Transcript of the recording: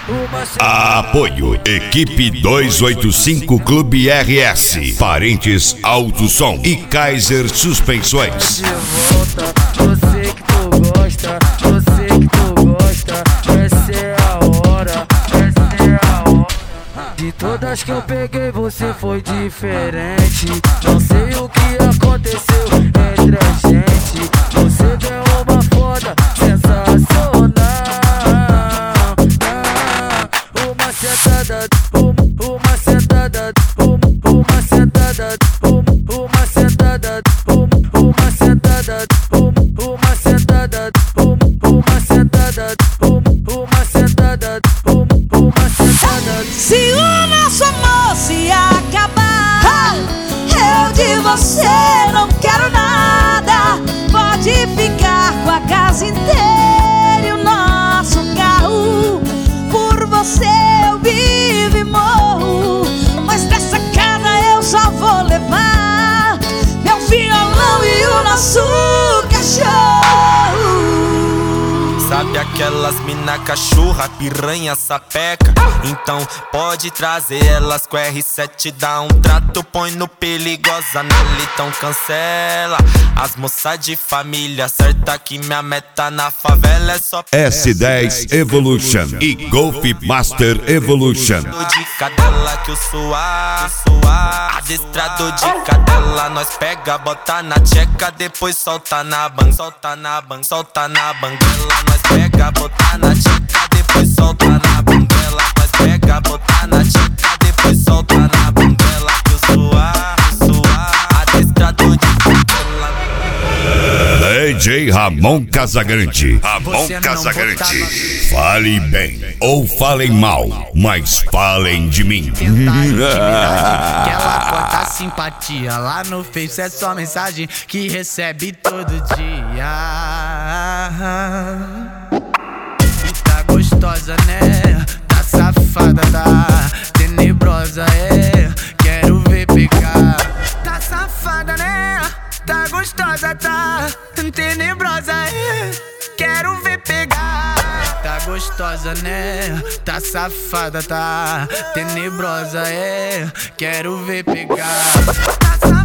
Apoio Equipe 285 Clube RS, Parentes Alto Som e Kaiser Suspensões. De volta, você que tu gosta, você que tu gosta, essa é a hora, essa é a hora. De todas que eu peguei você foi diferente. Não sei o que aconteceu entre a gente. Você deu uma foda sensacional. Uma sentada, uma sentada, uma sentada, uma sentada, uma sentada, uma sentada, uma sentada, uma sentada, uma sentada. Se o nosso amor se acabar, eu de você não quero nada. Pode ficar com a casa inteira e o nosso carro. Por você eu vivo e morro, mas dessa casa eu só vou levar meu violão e o nosso cachorro. Sabe aquelas mina cachorra, piranha, sapeca? Então pode trazer elas com R7, dá um trato, põe no perigosa nela, então cancela. As moças de família, certa que minha meta na favela é só S10 Evolution e Golf Master Evolution. de cadela que o suar, adestrado de cadela, nós pega, bota na tcheca, depois solta na ban, solta na ban, solta na banguela. Nós pega, bota na tcheca, depois solta na banguela. Nós pega, bota na tcheca, depois solta na banguela. Que o suar, adestrado de cadela. DJ Ramon Casagrande. Ramon Casagrande. Fale bem ou falem mal, mas falem de mim. Que ela bota simpatia. Lá no Face é só mensagem que recebe todo dia. E tá gostosa, né? Tá safada, tá tenebrosa, é. Quero ver pegar. Tá safada, né? Tá gostosa, tá tenebrosa, é. Quero ver pegar. Tá gostosa, né? Tá safada, tá tenebrosa, é. Quero ver pegar. Tá